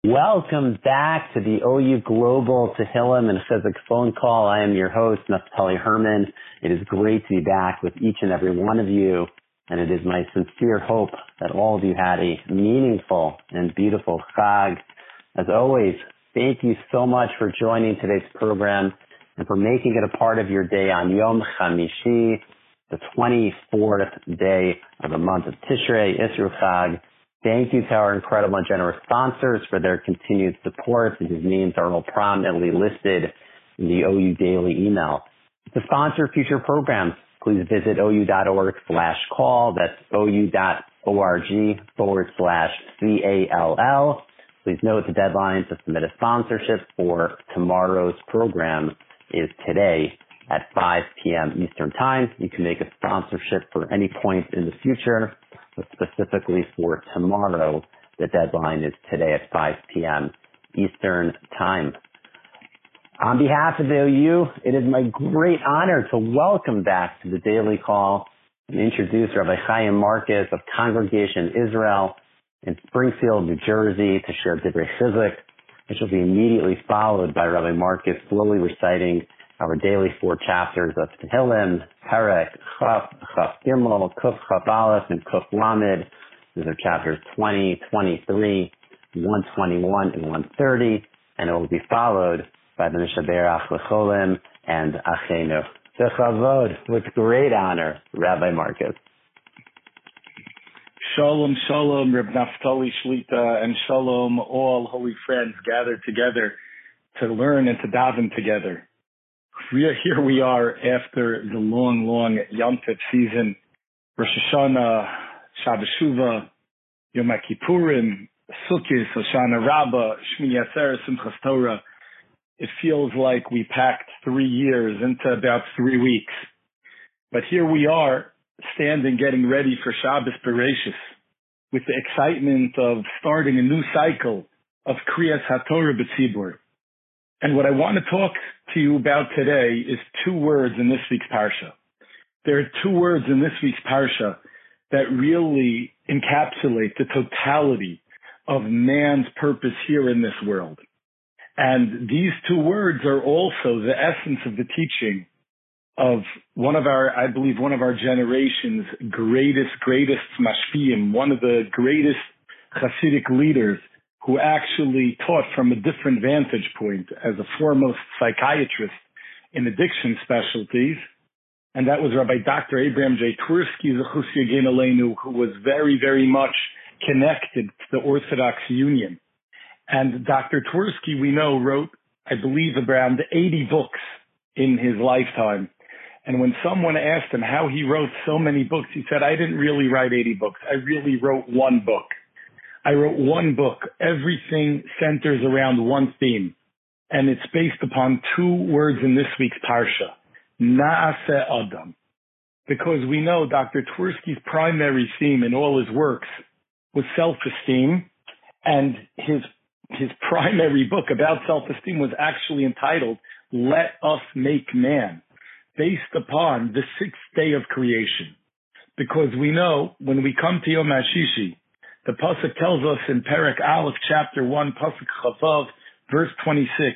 Welcome back to the OU Global Tehillim and Chizuk phone call. I am your host, Naftali Herman. It is great to be back with each and every one of you, and it is my sincere hope that all of you had a meaningful and beautiful Chag. As always, thank you so much for joining today's program and for making it a part of your day on Yom Chamishi, the 24th day of the month of Tishrei, Isru Chag. Thank you to our incredible and generous sponsors for their continued support. These names are all prominently listed in the OU Daily email. To sponsor future programs, please visit ou.org/call. That's ou.org/CALL. Please note the deadline to submit a sponsorship for tomorrow's program is today at 5 p.m. Eastern Time. You can make a sponsorship for any point in the future, but specifically for tomorrow, the deadline is today at 5 p.m. Eastern Time. On behalf of the OU, it is my great honor to welcome back to the Daily Call and introduce Rabbi Chaim Marcus of Congregation Israel in Springfield, New Jersey, to share Divrei Chizuk, which will be immediately followed by Rabbi Marcus slowly reciting our daily 4 chapters of Tehillim, Perek, Chaf, Chaf Gimel, Kuf, Chaf Aleph, and Kuf Lamed. These are chapters 20, 23, 121, and 130, and it will be followed by the Mishaberach L'cholim and Achenu. Bechavod, with great honor, Rabbi Marcus. Shalom, shalom, Reb Naftali Shlita, and shalom, all holy friends gathered together to learn and to daven together. Here we are after the long Yom Tov season, Rosh Hashanah, Shabbos Shuvah, Yom Kippurim, Sukkot, Hoshana Rabbah, Shmini Atzeres, Simchas Torah. It feels like we packed 3 years into about 3 weeks. But here we are, standing, getting ready for Shabbos Bereshis, with the excitement of starting a new cycle of Kriyas HaTorah B'tzibur. And what I want to talk to you about today is 2 words in this week's Parsha. There are 2 words in this week's Parsha that really encapsulate the totality of man's purpose here in this world. And these 2 words are also the essence of the teaching of one of our generation's greatest mashpiyim, one of the greatest Hasidic leaders, who actually taught from a different vantage point as a foremost psychiatrist in addiction specialties. And that was Rabbi Dr. Abraham J. Twersky, Zechus Yagin Aleinu, who was very, very much connected to the Orthodox Union. And Dr. Twersky, we know, wrote, I believe, around 80 books in his lifetime. And when someone asked him how he wrote so many books, he said, I didn't really write 80 books. I really wrote 1 book. I wrote 1 book. Everything centers around one theme. And it's based upon 2 words in this week's Parsha. Naaseh Adam. Because we know Dr. Twersky's primary theme in all his works was self-esteem. And his primary book about self-esteem was actually entitled, Let Us Make Man, based upon the 6th day of creation. Because we know when we come to Yom HaShishi, the Pasuk tells us in Perek Aleph, chapter 1, Pasuk Chavav, verse 26,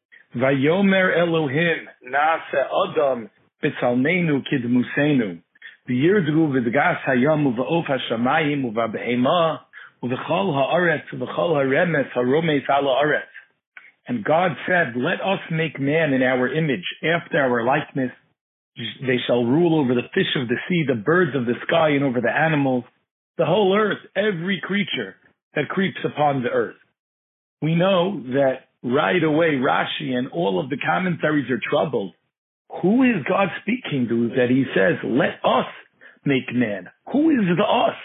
Vayomer Elohim Naaseh Adam B'tzalmenu Kidmusenu V'yirdru v'dgas hayam uva'of hashamayim uva'behema uv'chol ha'aretz uv'chol ha'remes ha'romes ala aretz. And God said, let us make man in our image, after our likeness. They shall rule over the fish of the sea, the birds of the sky, and over the animals, the whole earth, every creature that creeps upon the earth. We know that right away Rashi and all of the commentaries are troubled. Who is God speaking to that he says, let us make man? Who is the us?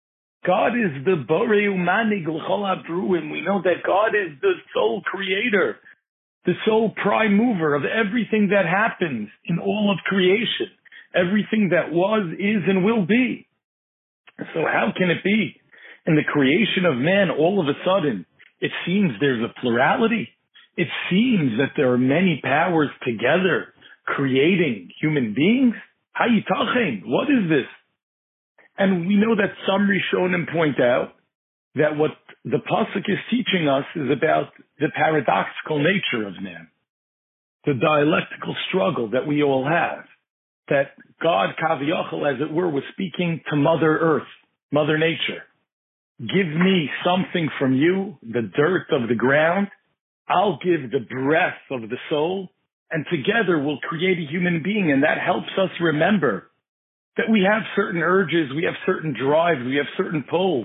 God is the Borei Umanig L'chol HaBruim. We know that God is the sole creator, the sole prime mover of everything that happens in all of creation, everything that was, is, and will be. So how can it be in the creation of man all of a sudden it seems there's a plurality? It seems that there are many powers together creating human beings? Hayitachem, what is this? And we know that some Rishonim point out that what the pasuk is teaching us is about the paradoxical nature of man, the dialectical struggle that we all have, that God, Kaviyachal, as it were, was speaking to Mother Earth, Mother Nature. Give me something from you, the dirt of the ground. I'll give the breath of the soul, and together we'll create a human being. And that helps us remember that we have certain urges, we have certain drives, we have certain pulls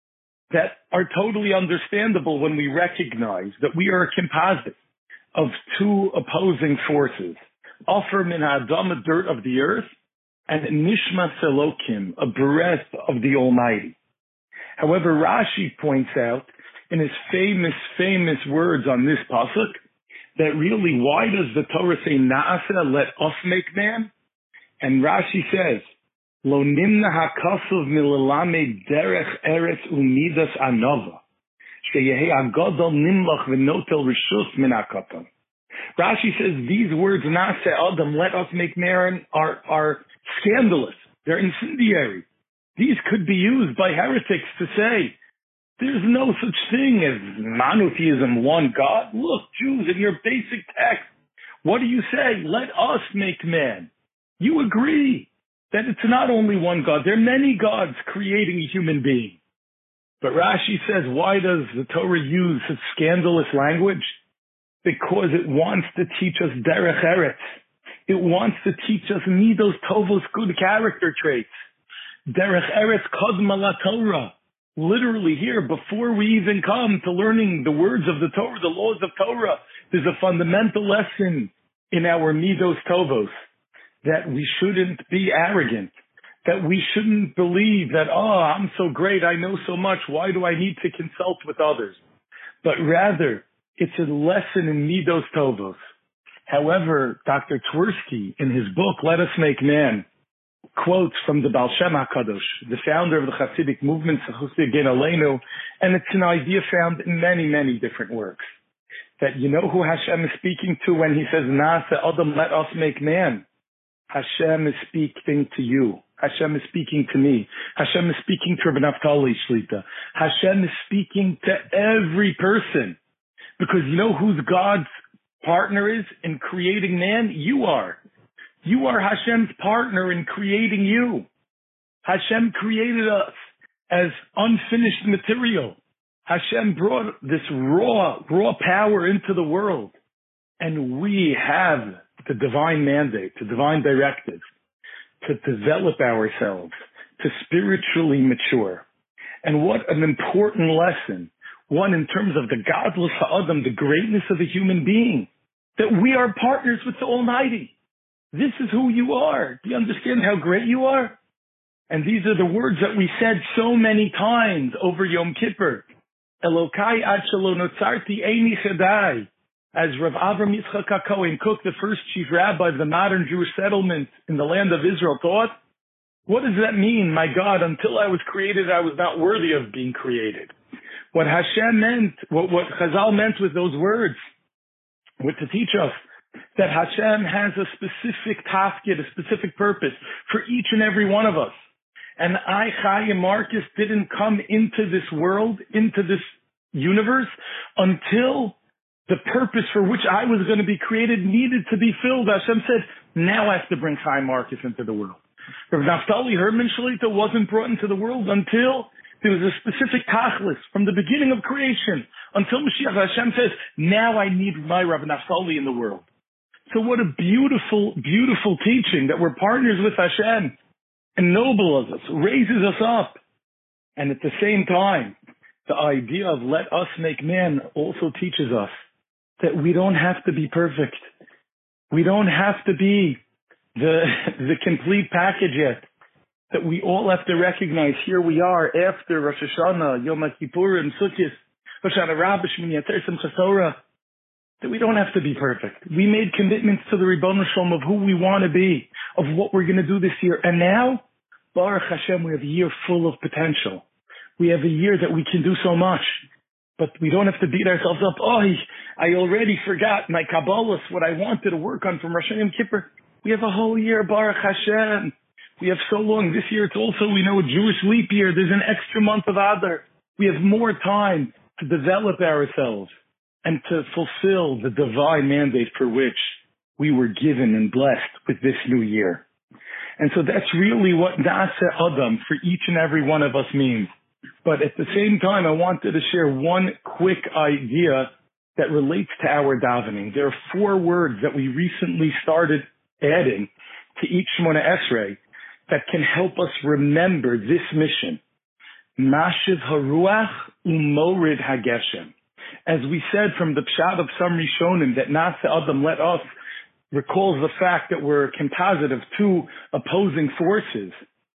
that are totally understandable when we recognize that we are a composite of two opposing forces. Offer min ha'adam, a dirt of the earth, and nishmas elokim, a breath of the Almighty. However, Rashi points out in his famous words on this pasuk that really, why does the Torah say na'aseh, let us make man? And Rashi says, lo nimna ha'kasuv milalamed derech eretz umidas anova, sheyehe agadol nimlach v'notel rishus min ha'katan. Rashi says these words, na'aseh adam, let us make man, are scandalous. They're incendiary. These could be used by heretics to say, there's no such thing as monotheism, one God. Look, Jews, in your basic text, what do you say? Let us make man. You agree that it's not only one God. There are many gods creating a human being. But Rashi says, why does the Torah use such scandalous language? Because it wants to teach us derech eretz. It wants to teach us midos tovos, good character traits. Derech eretz kodma la Torah. Literally here, before we even come to learning the words of the Torah, the laws of Torah, there's a fundamental lesson in our midos tovos, that we shouldn't be arrogant, that we shouldn't believe that, I'm so great, I know so much, why do I need to consult with others? But rather, it's a lesson in midos tovos. However, Dr. Twersky, in his book, Let Us Make Man, quotes from the Baal Shem HaKadosh, the founder of the Hasidic movement, Chassid Gen Aleinu, and it's an idea found in many different works. That you know who Hashem is speaking to when he says, Na'aseh Adam, let us make man. Hashem is speaking to you. Hashem is speaking to me. Hashem is speaking to Rabbi Naftali Shlita. Hashem is speaking to every person. Because you know who's God's partner is in creating man? You are. You are Hashem's partner in creating you. Hashem created us as unfinished material. Hashem brought this raw power into the world. And we have the divine mandate, the divine directive to develop ourselves, to spiritually mature. And what an important lesson. One, in terms of the godless ha'adam, the greatness of the human being, that we are partners with the Almighty. This is who you are. Do you understand how great you are? And these are the words that we said so many times over Yom Kippur. Elokai ad shelo notzarti eini chedai. As Rav Avram Yitzchak HaKohen Kook, the first chief rabbi of the modern Jewish settlement in the land of Israel, taught, what does that mean? My God, until I was created, I was not worthy of being created. What Hashem meant, what Chazal meant with those words, was to teach us that Hashem has a specific tafkid, a specific purpose for each and every one of us. And I, Chaim Marcus, didn't come into this world, into this universe, until the purpose for which I was going to be created needed to be filled. Hashem said, now I have to bring Chaim Marcus into the world. Rav Naftali Herman Shalita wasn't brought into the world until there was a specific tachlis from the beginning of creation, until Mashiach. Hashem says, now I need my Rav Naftali in the world. So what a beautiful teaching that we're partners with Hashem, ennobles us, raises us up. And at the same time, the idea of let us make man also teaches us that we don't have to be perfect. We don't have to be the complete package yet. That we all have to recognize here we are after Rosh Hashanah, Yom Kippurim, Sukkot, Hoshana Rabbah, Shmini Atzeres, Simchas Torah, that we don't have to be perfect. We made commitments to the Ribono Shel Olam of who we want to be, of what we're going to do this year. And now, Baruch Hashem, we have a year full of potential. We have a year that we can do so much. But we don't have to beat ourselves up. I already forgot my Kabbalahs, what I wanted to work on from Rosh Hashanah Yom Kippur. We have a whole year, Baruch Hashem. We have so long. This year it's also, we know, a Jewish leap year. There's an extra month of Adar. We have more time to develop ourselves and to fulfill the divine mandate for which we were given and blessed with this new year. And so that's really what Na'aseh Adam for each and every one of us means. But at the same time, I wanted to share one quick idea that relates to our davening. There are 4 words that we recently started adding to each Shemona Esrei that can help us remember this mission. Mashiv Haruach Umorid Hageshem. As we said from the Pshat of some Rishonim, that Na'aseh Adam, let us, recalls the fact that we're a composite of 2 opposing forces.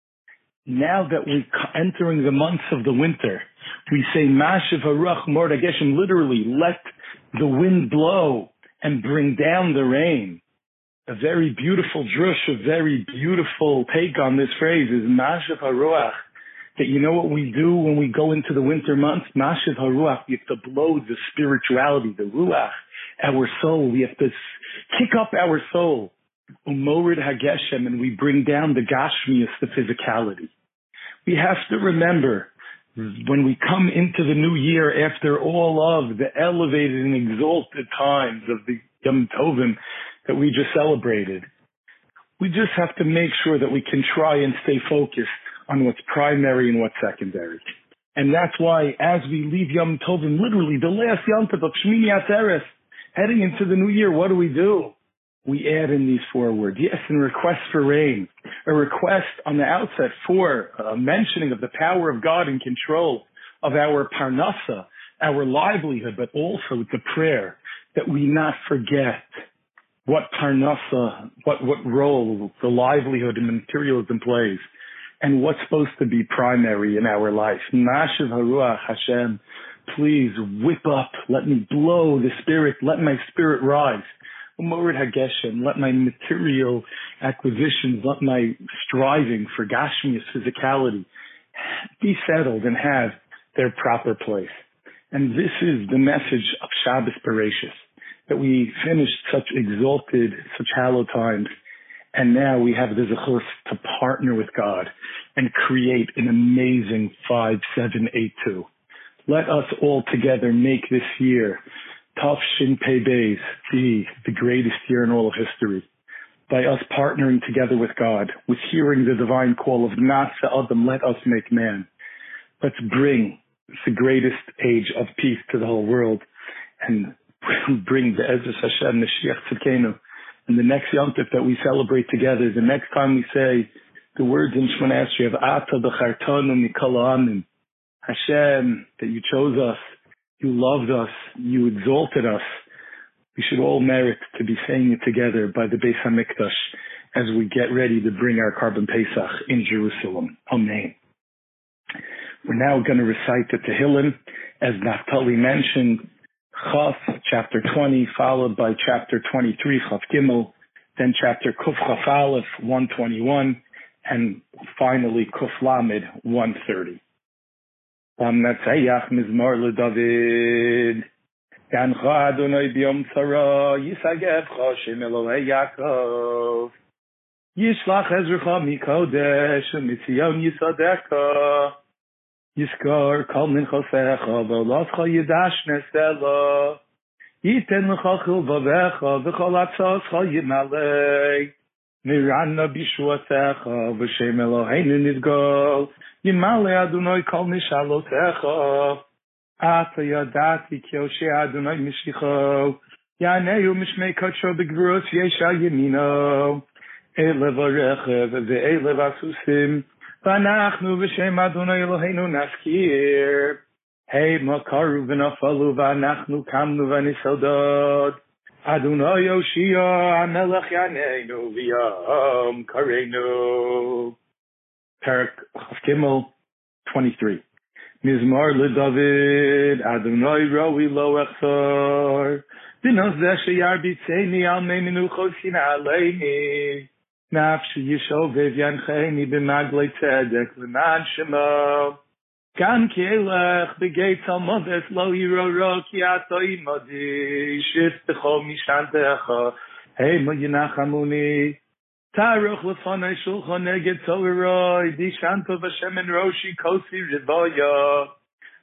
Now that we're entering the months of the winter, we say Mashiv Haruach Umorid Hageshem, literally, let the wind blow and bring down the rain. A very beautiful drush, a very beautiful take on this phrase is Mashiv Haruach. That you know what we do when we go into the winter months? Mashiv Haruach. We have to blow the spirituality, the Ruach, our soul. We have to kick up our soul. Umorid Hageshem, and we bring down the Gashmius, the physicality. We have to remember when we come into the new year after all of the elevated and exalted times of the Yom Tovim that we just celebrated, we just have to make sure that we can try and stay focused on what's primary and what's secondary. And that's why as we leave Yom Tovim, literally the last Yom Tov of Shmini Atzeres, heading into the new year, what do? We add in these 4 words. Yes, and request for rain. A request on the outset for a mentioning of the power of God and control of our parnasa, our livelihood, but also it's a prayer that we not forget what parnasa, what role the livelihood and materialism plays, and what's supposed to be primary in our life. Mashiv Haruach Hashem, please whip up, let me blow the spirit, let my spirit rise. Umorid Hageshem, let my material acquisitions, let my striving for Gashmius physicality be settled and have their proper place. And this is the message of Shabbos Bereshis, that we finished such exalted, such hallowed times, and now we have the zechus to partner with God and create an amazing 5782. Let us all together make this year, Tafshin Pei Beis, be the greatest year in all of history. By us partnering together with God, with hearing the divine call of Na'aseh Adam, let us make man. Let's bring the greatest age of peace to the whole world and bring the Ezras Hashem, Mashiach Tzidkenu. And the next Yom Tov that we celebrate together, the next time we say the words in Shemona Esrei of Ata B'chartanu Mikol Ha'amim, Hashem, that you chose us, you loved us, you exalted us. We should all merit to be saying it together by the Beis HaMikdash as we get ready to bring our Karban Pesach in Jerusalem. Amen. We're now going to recite the Tehillim, as Naftali mentioned, Chaf, chapter 20, followed by chapter 23, Chaf Gimel, then chapter Kuf Chaf Aleph, 121, and finally Kuf Lamed, 130. Amnatzeach Mizmor LeDavid, Gancha Adonai B'yom Tzara, Yisagevcha Shem Elohei Yaakov, Yishlach Ezrecha Mikodesh, Mitzion Yisadecha, Yiskor Kol Minchosecha, V'oloscha Yidash Nesela, Yiten L'cha Chilvavecha, V'chol Atzoscha Yimalei, Nirana B'shuatecha, V'shem Eloheinu Nidgol, Yimale Adonai Kol Nishalotecha, Ata Yadati Kyoshe Adonai Mishicho, Yaneu Mishmei Kodsho B'gvuros Yesha Yemino, Elev Arechev Ve'elev Asusim, V'anachnu V'shem Adonai Eloheinu Naskir, Hey Makaru V'nafalu V'anachnu Kamnu V'nisodod, Adonai Yoshia Amelech Yaneinu V'yam Kareinu. Parak Chaf Gimel 23. Mizmor LeDavid, Adonai Roi Lo Echsor, B'nozeh Sheyar B'tzeini Al Mei Menuchos Yina Aleini, Nafshi Yishovev Yancheini B'maglei Tzedek L'man Shemo, Gan Ki Elech B'geit Talmodes Lo Yiroro Ki Ato Imodi, Shiftecho Mishantecha, Hey Mo Yinachamuni, Taruch L'fanei Shulchan Neged Torah, Dishanto V'Shem En Roshi Kosi Rivoya,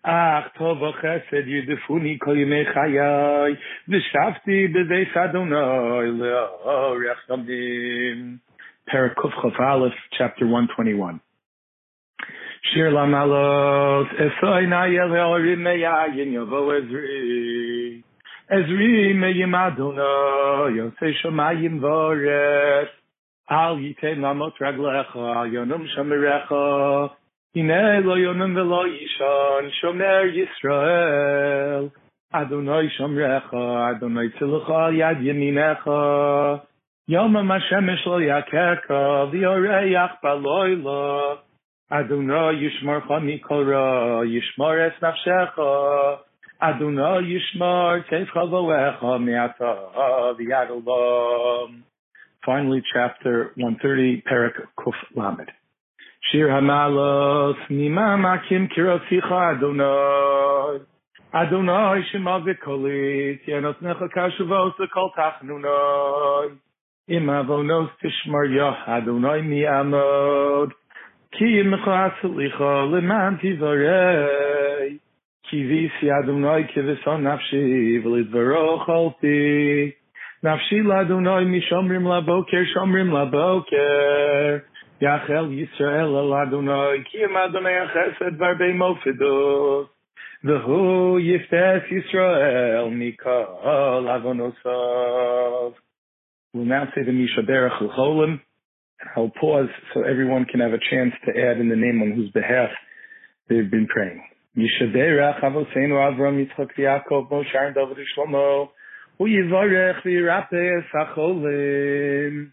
Ach, tov chesed yudefuni kol yemei chayai, v'shavti b'beis Adonai le'orech yamim. Perek Kuf Chaf Aleph, chapter 121. Shir lamalot, esoi na'yel ha'orim me'yayin yavo Ezri. Ezri me'yim Adonai, yosei shomayim v'oretz. Al yitein lamot raglecha, al yonum shomerecha. Hine lo yonum v'lo yishon, shomer Yisrael. Adonai shomrecha, Adonai tzilucha al yad yeminecha. Yom HaShemesh lo yakerka, v'yoreach baloila. Adonai yishmarcha mikol ra, yishmar es nafshecha. Adonai yishmar teifcha voecha me'ata v'yad olam. Finally, chapter 130, Perek Kuf Lamed. Shir Hamalot, Nima Makim Kirotzicha Adonai. Adonai Shema V'kolit, Yenos Necha Kashuvos V'kol Tachnunai. Im Avonos Tishmar Yah Adonai Mi'amod. Ki Yimcha Atzlicha Leman Tivarei. Ki Visi Adonai Kivisan Nafshi V'lidvaro Cholti. Nafshi Ladonai Mishomrim Laboker Shomrim Laboker. Yachel Yisrael El Adonai Kiyam Adonai Chesed Varbei Mofidos V'hu Yiftes Yisrael Mikol Avonosav. We'll now say the Mishaberach L'cholim, and I'll pause so everyone can have a chance to add in the name on whose behalf they've been praying. Mishaberach Avoseinu Avram Yitzchak Yaakov Moshe Aaron David Shlomo Hu Yivarech V'Yirapeh Sacholim.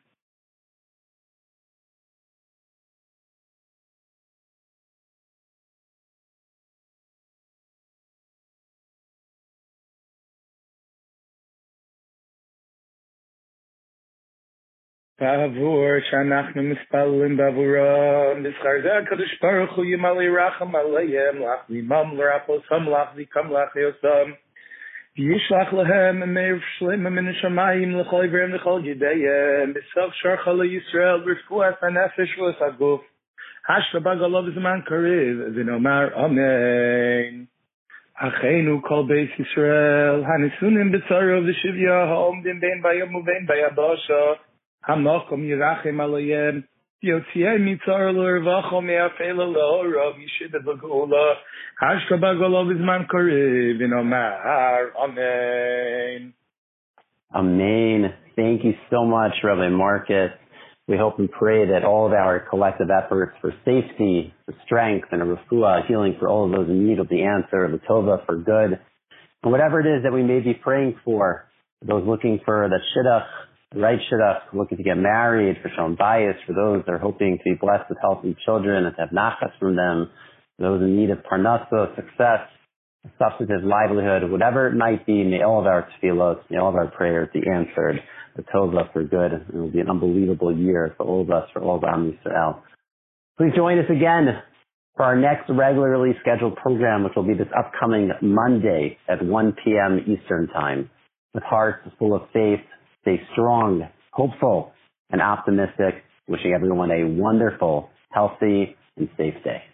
Bavur shanachnu mispallim bavuram b'schar zeh HaKadosh Baruch Hu yimali racham aleihem lach v'imam l'raposam lach v'kam lach yosam v'yishlach lehem meir shleim min hashamayim l'chol ivreim l'chol yideyem b'sof sharcha leYisrael b'rfuas hanefesh v'haguf hashva bagalov zman kariv v'nomar amen. Acheinu kol beis Yisrael hanisunim b'tzaro v'shivya ha'omdim bein bayom u'bein bayabasha Hamakom Yirachem Alayem, Yotziei Mitzar L'Rvacho Me'afela L'Orav Yishida V'Gola, Hashka B'Golo V'Zman Korev, V'Nomar, Amen. Amen. Thank you so much, Rabbi Marcus. We hope and pray that all of our collective efforts for safety, for strength, and a refuah, healing for all of those in need of the answer, of the tova, for good. And whatever it is that we may be praying for those looking for the shidduch, the right shidduch, looking to get married, for shalom bayis, for those that are hoping to be blessed with healthy children and to have nachas from them, for those in need of parnasa, success, substantive livelihood, whatever it might be, may all of our tefillot, may all of our prayers be answered, the tova for good. It will be an unbelievable year for all of us, for all of Am Yisrael. Please join us again for our next regularly scheduled program, which will be this upcoming Monday at 1 p.m. Eastern Time. With hearts full of faith, stay strong, hopeful, and optimistic. Wishing everyone a wonderful, healthy, and safe day.